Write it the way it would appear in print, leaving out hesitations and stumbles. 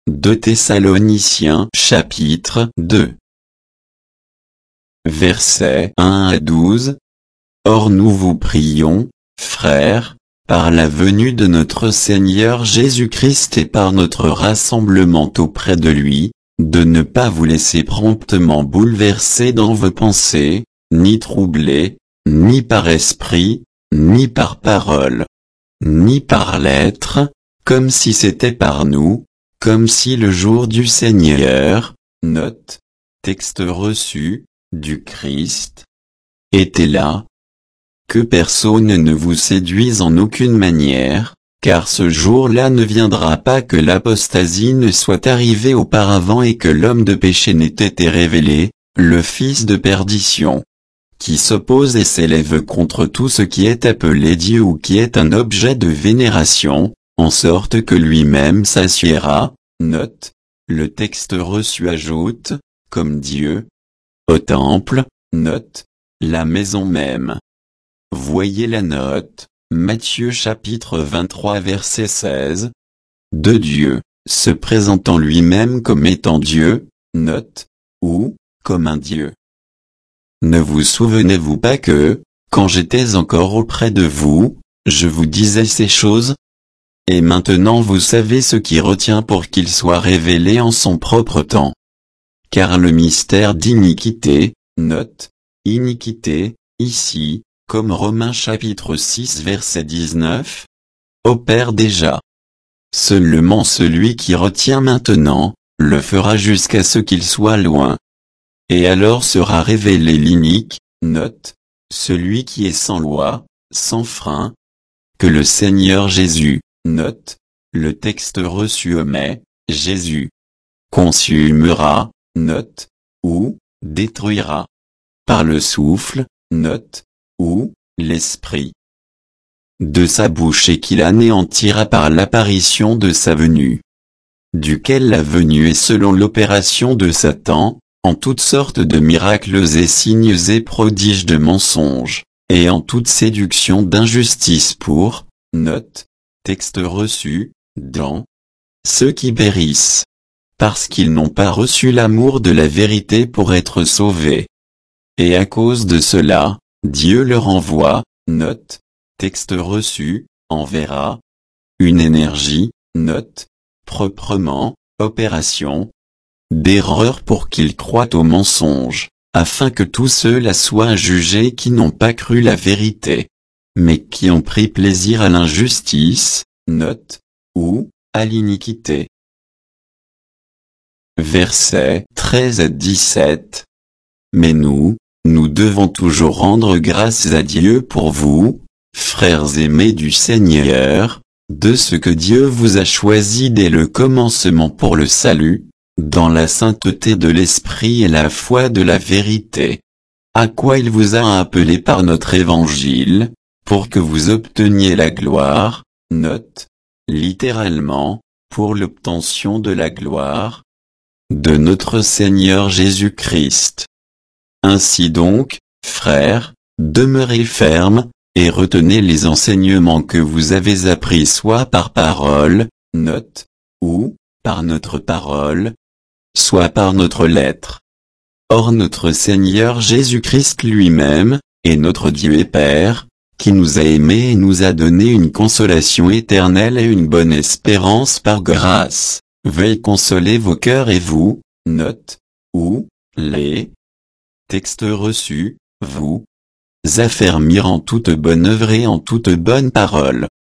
2 Thessaloniciens chapitre 2. Versets 1 à 12. Or nous vous prions, frères, par la venue de notre Seigneur Jésus-Christ et par notre rassemblement auprès de lui, de ne pas vous laisser promptement bouleverser dans vos pensées, ni troubler, ni par esprit, ni par parole, ni par lettre, comme si c'était par nous, comme si le jour du Seigneur, note, texte reçu, du Christ, était là. Que personne ne vous séduise en aucune manière, car ce jour-là ne viendra pas que l'apostasie ne soit arrivée auparavant et que l'homme de péché n'ait été révélé, le fils de perdition, qui s'oppose et s'élève contre tout ce qui est appelé Dieu ou qui est un objet de vénération, en sorte que lui-même s'assiera, note, le texte reçu ajoute, comme Dieu, au temple, note, la maison même. Voyez la note, Matthieu chapitre 23 verset 16. De Dieu, se présentant lui-même comme étant Dieu, note, ou, comme un Dieu. Ne vous souvenez-vous pas que, quand j'étais encore auprès de vous, je vous disais ces choses? Et maintenant vous savez ce qui retient pour qu'il soit révélé en son propre temps. Car le mystère d'iniquité, note, iniquité, ici, comme Romains chapitre 6 verset 19, opère déjà. Seulement celui qui retient maintenant, le fera jusqu'à ce qu'il soit loin. Et alors sera révélé l'inique, note, celui qui est sans loi, sans frein, que le Seigneur Jésus, note, le texte reçu omet, Jésus, consumera, note, ou, détruira, par le souffle, note, ou, l'esprit de sa bouche et qu'il anéantira par l'apparition de sa venue, duquel la venue est selon l'opération de Satan, en toutes sortes de miracles et signes et prodiges de mensonges, et en toute séduction d'injustice pour, note, texte reçu, dans ceux qui périssent, parce qu'ils n'ont pas reçu l'amour de la vérité pour être sauvés. Et à cause de cela, Dieu leur envoie, note, texte reçu, enverra, une énergie, note, proprement, opération, d'erreur pour qu'ils croient au mensonge, afin que tous ceux-là soient jugés qui n'ont pas cru la vérité, mais qui ont pris plaisir à l'injustice, note, ou, à l'iniquité. Versets 13 à 17. Mais nous devons toujours rendre grâce à Dieu pour vous, frères aimés du Seigneur, de ce que Dieu vous a choisi dès le commencement pour le salut, dans la sainteté de l'esprit et la foi de la vérité. À quoi il vous a appelé par notre évangile, pour que vous obteniez la gloire, note, littéralement, pour l'obtention de la gloire, de notre Seigneur Jésus-Christ. Ainsi donc, frères, demeurez fermes, et retenez les enseignements que vous avez appris soit par parole, note, ou, par notre parole, soit par notre lettre. Or notre Seigneur Jésus-Christ lui-même, est notre Dieu et Père, qui nous a aimés et nous a donné une consolation éternelle et une bonne espérance par grâce, veuille consoler vos cœurs et vous, note, ou, les textes reçus, vous affermir en toute bonne œuvre et en toute bonne parole,